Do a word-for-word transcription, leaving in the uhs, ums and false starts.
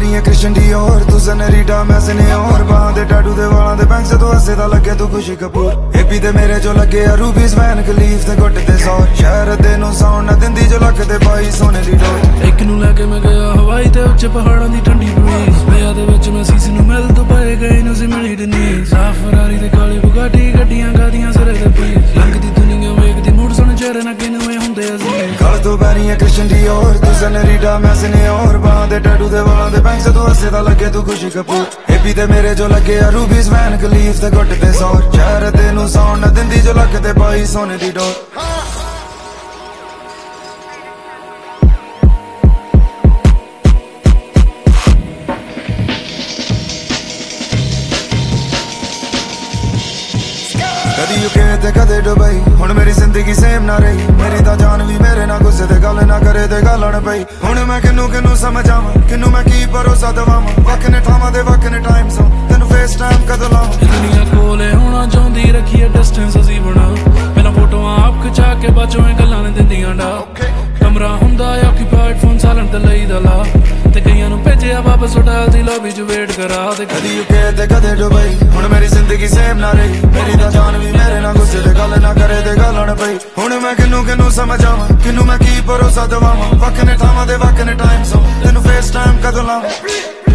ਬੈਰੀ ਹੈ ਕ੍ਰਿਸ਼ਨ ਡੀਓਰ ਤੂੰ ਸਨਰੀਟਾ ਮੈਂ ਸਨਿਓਰ ਬਾਹਾਂ ਦੇ ਟੈਟੂ ਦੇ ਵਾਲਾਂ ਦੇ ਬੈਂਕਸ ਤੋਂ ਹੱਸੇ ਦਾ ਲੱਗੇ ਤੂੰ ਖੁਸ਼ੀ ਕਪੂਰ ਏਪੀ ਤੇ ਮੇਰੇ ਜੋ ਲੱਗੇ ਆ ਰੂਬੀਜ਼ ਵੈਨ ਖਲੀਫ ਤੇ ਗੁੱਟ ਤੇ ਸੌਰ ਸ਼ਹਿਰ ਦੇ ਨੂੰ ਸਾਉਣ ਨਾ ਦਿੰਦੀ ਜੋ ਲੱਕ ਤੇ ਪਾਈ ਸੋਨੇ ਦੀ ਡੋਰ ਇੱਕ ਨੂੰ ਲੈ ਕੇ ਮੈਂ ਗਿਆ ਹਵਾਈ ਤੇ ਉੱਚੇ ਪਹਾੜਾਂ ਦੀ ਠੰਡੀ ਬਰੀਜ਼ ਵਿਆਹ ਦੇ ਵਿੱਚ ਮੈਂ ਸੀਸ ਨੂੰ ਮਿਲ ਤੋਂ ਪਏ ਗਏ ਨੂੰ ਸੀ ਮਿਲੀ ਡਨੀ ਸਾਫ ਫਰਾਰੀ ਤੇ ਕਾਲੀ ਬੁਗਾਟੀ ਗੱਡੀਆਂ ਗਾਦੀਆਂ ਸਿਰੇ ਦੇ ਪੀਸ ਲੰਘਦੀ ਦੁਨੀਆ ਵੇਖਦੀ ਮੂਡ ਸੁਣ ਚਿਹਰੇ ਨਾ ਕਿਨੂੰ ਇਹ ਹੁੰਦੇ ਅਸੀਂ ਗਲ ਤੋਂ ਬੈਰੀ ਹੈ ਕ੍ਰਿਸ਼ਨ ਡੀਓਰ ਤੂੰ ਸਨਰੀਟਾ ਮੈਂ ਸਨਿਓਰ ਬਾਹਾਂ ਦੇ ਟੈਟੂ ਦੇ ਵਾਲਾਂ ਦੇ ਬੈਂਕਸ ਤੋਂ ਹੱਸੇ ਦਾ ਲੱਗੇ ਤੂੰ ਖੁਸ਼ੀ ਕਪੂਰ ਏਪੀ ਤੇ ਮੇਰੇ ਜੋ ਲੱਗੇ ਆ ਰੂਬੀਜ਼ ਵੈਨ ਖਲੀਫ ਤੇ ਗੁੱਟ ਤੇ ਸੌਰ ਸ਼ਹਿਰ ਦੇ ਨੂੰ ਸਾਉਣ ਨਾ ਦਿੰਦੀ ਜੋ ਲੱਕ ਤੇ ਪਾਈ ਸੋਨੇ ਦੀ ਡੋਰ ਕਦੀ ਯੂਕੇ ਤੇ ਕਦੇ ਦੁਬਈ ਹੁਣ ਮੇਰੀ ਜ਼ਿੰਦਗੀ ਸੇਮ ਨਾ ਰਹੀ ਮੇਰੀ ਤਾਂ ਜਾਨ ਵੀ ਮੇਰੇ ਨਾਲ ਗੁੱਸੇ ਤੇ ਗੱਲ ਨਾ ਕਰੇ ਤੇ ਗਾਲਣ ਪਈ ਹੁਣ ਮੈਂ ਕਿਨੂੰ ਕਿਨੂੰ ਸਮਝਾਵਾਂ ਕਿਨੂੰ ਮੈਂ ਕੀ ਭਰੋਸਾ ਦਵਾਵਾਂ ਵਕ ਨੇ ਥਾਵਾਂ ਦੇ ਵਕ ਨੇ ਟਾਈਮ ਸੋ ਤੈਨੂੰ ਫੇਸ ਟਾਈਮ ਕਦੋਂ ਲਾਵਾਂ ਦੁਨੀਆ ਕੋਲੇ ਹੋਣਾ ਚਾਹੁੰਦੀ ਰੱਖੀਏ ਡਿਸਟੈਂਸ ਅਸੀਂ ਬਣਾ ਪਹਿਲਾਂ ਫੋਟੋਆਂ ਆਪ ਖਿਚਾ ਕੇ ਬਾਚੋਂ ਇਹ ਗੱਲਾਂ ਨੇ ਦਿੰਦੀਆਂ ਡਾ ਕਮਰਾ ਹੁੰਦਾ ਆਕਿਊਪਾਈਡ ਫੋਨ ਸਾਇਲੈਂਟ ਤੇ ਲਈ ਦਾ ਲਾ ਤੇ ਕਈਆਂ ਨੂੰ ਭੇਜਿਆ ਵਾਪਸ ਹੋਟਲ ਦੀ ਲੌਬੀ 'ਚ ਵੇਟ ਕਰਾ ਤੇ ਕਦੀ ਯੂਕੇ ਤੇ ਕਦੇ ਦੁਬਈ ਹੁਣ ਮੇਰੀ ਜ਼ਿੰਦਗੀ ਸੇਮ ਨਾ ਰਹੀ ਮੇਰੀ ਤਾਂ ਜਾਨ ਵੀ ਮੇਰੇ ਨਾਲ ਗੁੱਸੇ ਤੇ ਗੱਲ ਨਾ ਕਰੇ ਤੇ ਗਾਲਣ ਪਈ ਹੁਣ ਮੈਂ ਕਿਨੂੰ ਕਿਨੂੰ ਸਮਝਾਵਾਂ ਕਿਨੂੰ ਮੈਂ ਕੀ ਭਰੋਸਾ ਦਵਾਵਾਂ ਵਕ ਨੇ ਥਾਵਾਂ ਦੇ ਵਕ ਨੇ ਟਾਈਮ ਸੋ ਤੈਨੂੰ ਫੇਸ ਟਾਈਮ ਕਦੋਂ ਲਾਵਾਂ